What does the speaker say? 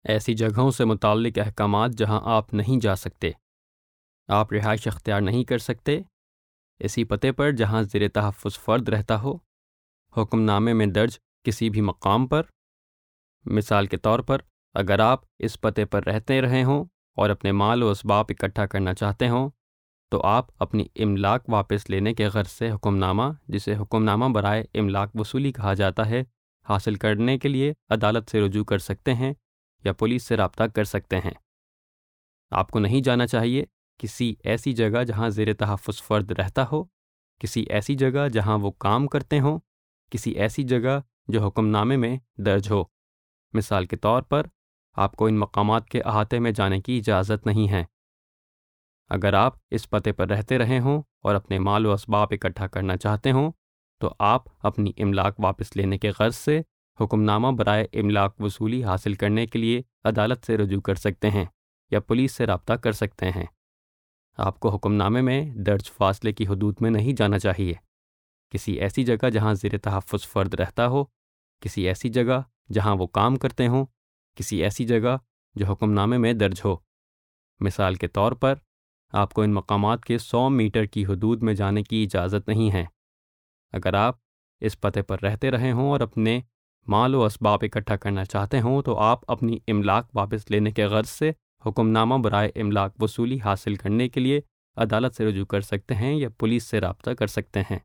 ایسی جگہوں سے متعلق احکامات جہاں آپ نہیں جا سکتے۔ آپ رہائش اختیار نہیں کر سکتے اسی پتے پر جہاں زیر تحفظ فرد رہتا ہو، حکم نامے میں درج کسی بھی مقام پر۔ مثال کے طور پر، اگر آپ اس پتے پر رہتے رہے ہوں اور اپنے مال و اسباب اکٹھا کرنا چاہتے ہوں تو آپ اپنی املاک واپس لینے کے غرض سے حکم نامہ، جسے حکم نامہ برائے املاک وصولی کہا جاتا ہے، حاصل کرنے کے لیے عدالت سے رجوع کر سکتے ہیں یا پولیس سے رابطہ کر سکتے ہیں۔ آپ کو نہیں جانا چاہیے کسی ایسی جگہ جہاں زیر تحفظ فرد رہتا ہو، کسی ایسی جگہ جہاں وہ کام کرتے ہوں، کسی ایسی جگہ جو حکم نامے میں درج ہو۔ مثال کے طور پر، آپ کو ان مقامات کے احاطے میں جانے کی اجازت نہیں ہے۔ اگر آپ اس پتے پر رہتے رہے ہوں اور اپنے مال و اسباب اکٹھا کرنا چاہتے ہوں تو آپ اپنی املاک واپس لینے کے غرض سے حکم نامہ برائے املاک وصولی حاصل کرنے کے لیے عدالت سے رجوع کر سکتے ہیں یا پولیس سے رابطہ کر سکتے ہیں۔ آپ کو حکم نامے میں درج فاصلے کی حدود میں نہیں جانا چاہیے۔ کسی ایسی جگہ جہاں زیر تحفظ فرد رہتا ہو، کسی ایسی جگہ جہاں وہ کام کرتے ہوں، کسی ایسی جگہ جو حکم نامے میں درج ہو۔ مثال کے طور پر، آپ کو ان مقامات کے 100 میٹر کی حدود میں جانے کی اجازت نہیں ہے۔ اگر آپ اس پتے پر رہتے رہے ہوں اور اپنے مال و اسباب اکٹھا کرنا چاہتے ہوں تو آپ اپنی املاک واپس لینے کے غرض سے حکم نامہ برائے املاک وصولی حاصل کرنے کے لیے عدالت سے رجوع کر سکتے ہیں یا پولیس سے رابطہ کر سکتے ہیں۔